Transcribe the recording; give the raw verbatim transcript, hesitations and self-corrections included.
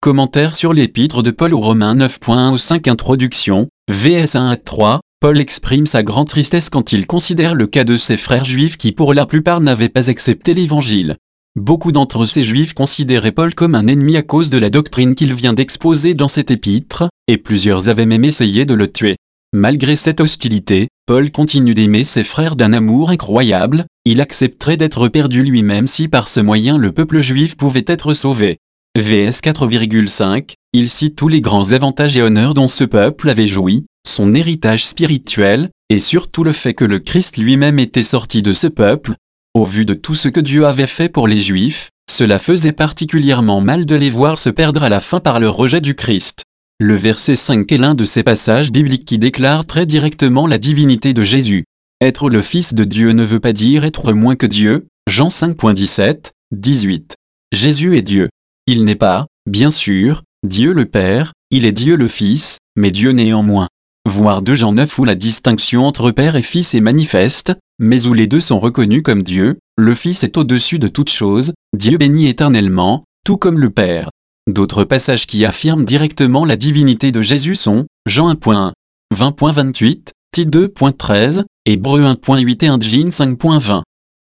Commentaire sur l'épître de Paul aux Romains neuf point un au cinq. Introduction, V S un à trois. Paul exprime sa grande tristesse quand il considère le cas de ses frères juifs qui pour la plupart n'avaient pas accepté l'évangile. Beaucoup d'entre ces juifs considéraient Paul comme un ennemi à cause de la doctrine qu'il vient d'exposer dans cet épître, et plusieurs avaient même essayé de le tuer. Malgré cette hostilité, Paul continue d'aimer ses frères d'un amour incroyable, il accepterait d'être perdu lui-même si par ce moyen le peuple juif pouvait être sauvé. V S quatre virgule cinq, il cite tous les grands avantages et honneurs dont ce peuple avait joui, son héritage spirituel, et surtout le fait que le Christ lui-même était sorti de ce peuple. Au vu de tout ce que Dieu avait fait pour les Juifs, cela faisait particulièrement mal de les voir se perdre à la fin par le rejet du Christ. Le verset cinq est l'un de ces passages bibliques qui déclarent très directement la divinité de Jésus. Être le Fils de Dieu ne veut pas dire être moins que Dieu, Jean cinq point dix-sept, dix-huit. Jésus est Dieu. Il n'est pas, bien sûr, Dieu le Père, il est Dieu le Fils, mais Dieu néanmoins. Voir deux Jean neuf où la distinction entre Père et Fils est manifeste, mais où les deux sont reconnus comme Dieu, le Fils est au-dessus de toute chose, Dieu béni éternellement, tout comme le Père. D'autres passages qui affirment directement la divinité de Jésus sont Jean un point un, vingt point vingt-huit, Tite deux point treize, Hébreux un point huit et un Jean cinq point vingt.